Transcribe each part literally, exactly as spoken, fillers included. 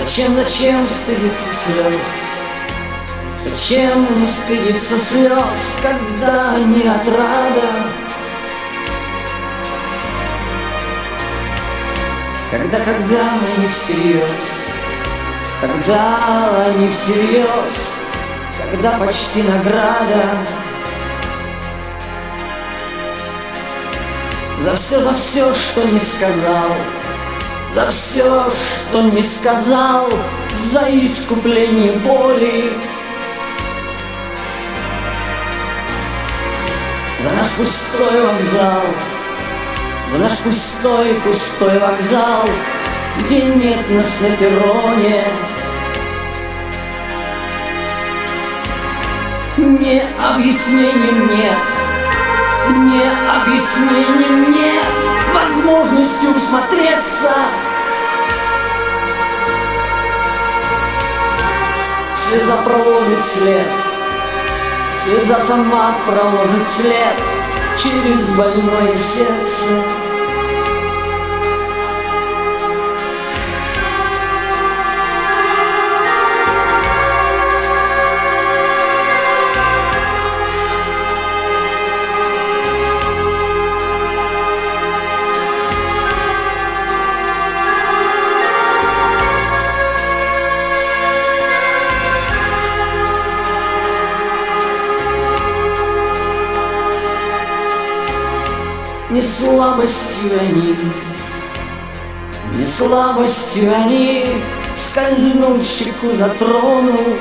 Зачем, зачем стыдиться слез? Зачем стыдиться слез, когда они отрада? Когда, когда они всерьез, когда они всерьез, когда почти награда. За все, за все, что не сказал, за все, что не сказал, за искупление боли, за наш пустой вокзал, за наш пустой, пустой вокзал, где нет нас на перроне. Не объяснением нет, не объяснением нет, возможностью всмотреться. Слеза проложит след, слеза сама проложит след через больное сердце. Не слабостью они, не слабостью они скользнут щеку затронув,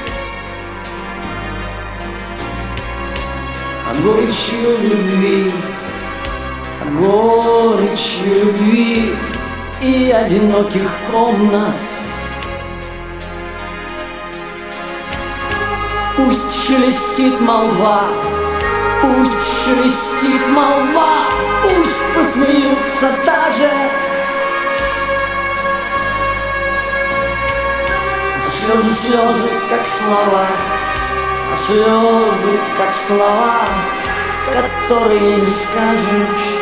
а горечью любви, а горечью любви и одиноких комнат. Пусть шелестит молва, пусть шелестит молва, пусть посмеются даже. Слезы, слезы, как слова, а слезы, как слова, которые не скажешь.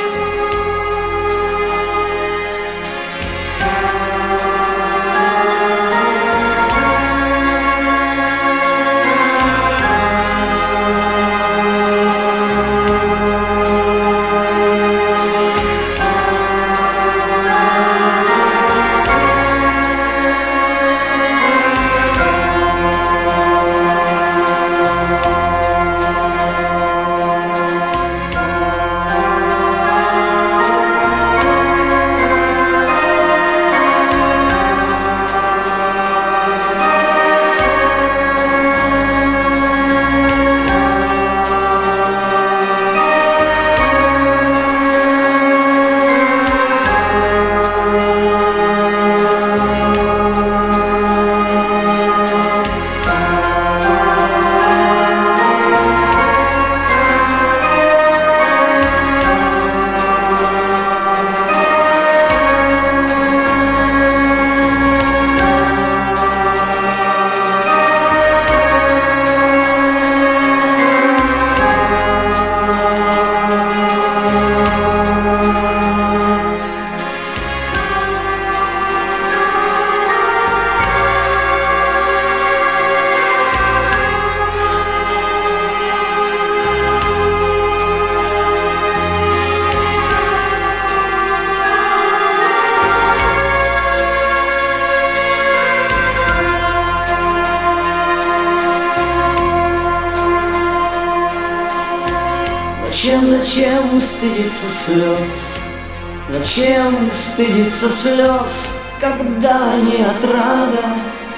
Зачем, зачем стыдиться слез? Зачем стыдиться слез, когда они отрада?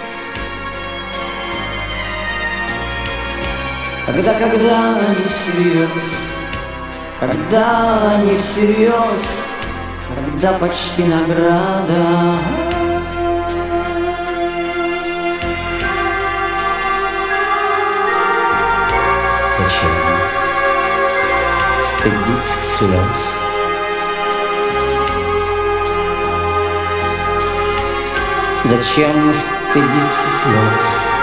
Когда, когда они всерьез, когда они всерьез, когда почти награда. Зачем стыдиться слез? Зачем стыдиться слез?